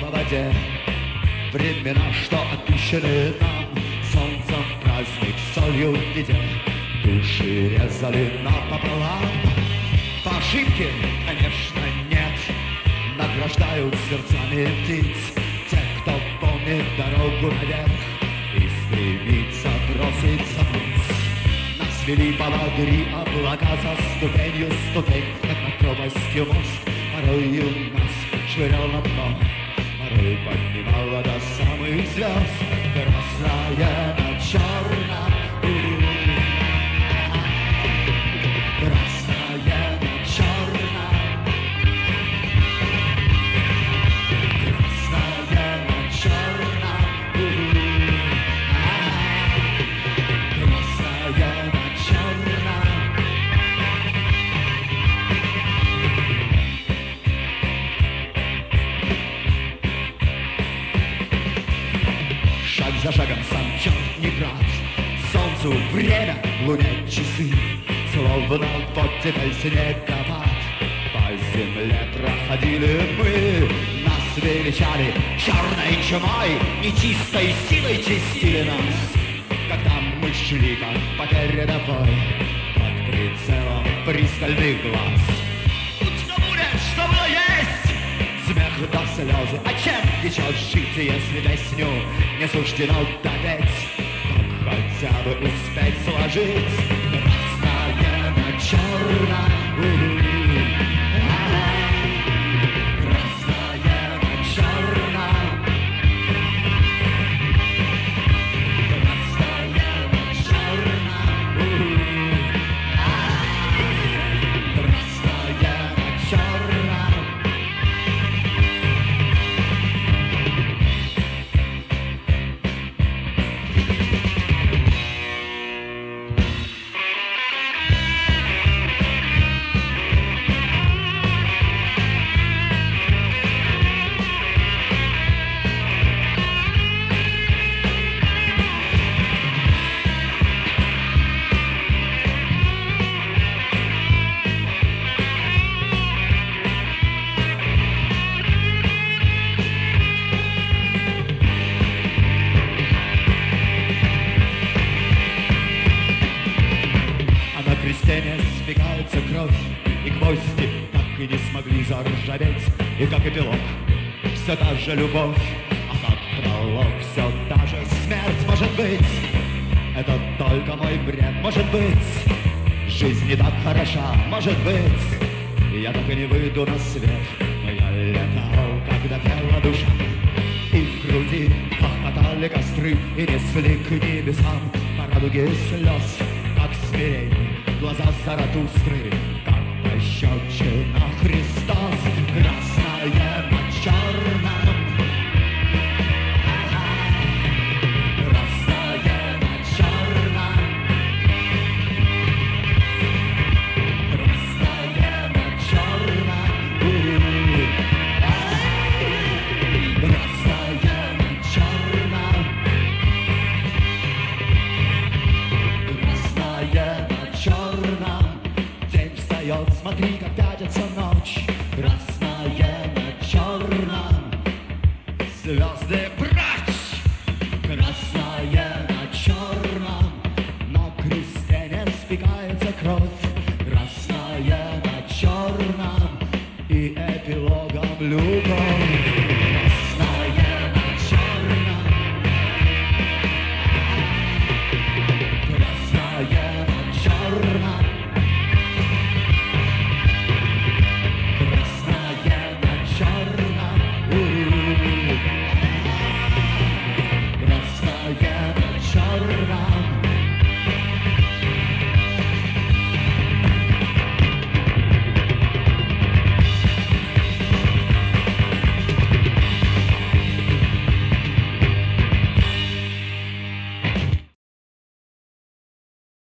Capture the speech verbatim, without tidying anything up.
по воде. Времена, что отпущены нам солнцем, праздник, солью в виде. Души резали напополам. По ошибке, конечно, нет. Награждают сердцами птиц тех, кто помнит дорогу наверх и стремится броситься вниз. Нас вели поводыри облака за ступенью ступень, как над пропастью мост. Порою нас швырял на дно, порой поднимала до самых звезд. Красная на черном, красная на черном, красная на черном, красная на черном. Шаг за шагом сам черт не брат, солнцу время, луне часы, словно вот теперь снеговат. По земле проходили мы, нас величали черной чумой, нечистой силой чистили нас. Когда мы шли как по передовой, под прицелом пристальных глаз. Будь что будет, что было есть, смех до слезы. А чем еще жить, если песню не суждено допеть? Так хотя бы успеть сложить красное на черном, красное на черном, красное на черном, красное на черном. Крестьяне сбегается кровь, и гвозди так и не смогли заржаветь. И как эпилог, все та же любовь, а как пролог, все та же смерть. Может быть, это только мой бред, может быть, жизнь не так хороша, может быть, я так и не выйду на свет. Но я летал, когда пела душа, и в груди хохотали костры, и несли к небесам по радуге слез, как смирень глаза Заратустры, как пощечина Христос. Красное на черном, красное на черном, красное на черном, красное на черном, красное на черном. День встает, смотри, как пятится ночь. Красное на черном, звезды прочь. Красное на черном, на кресте не спекается кровь. Красное на черном, и эпилогом любовь.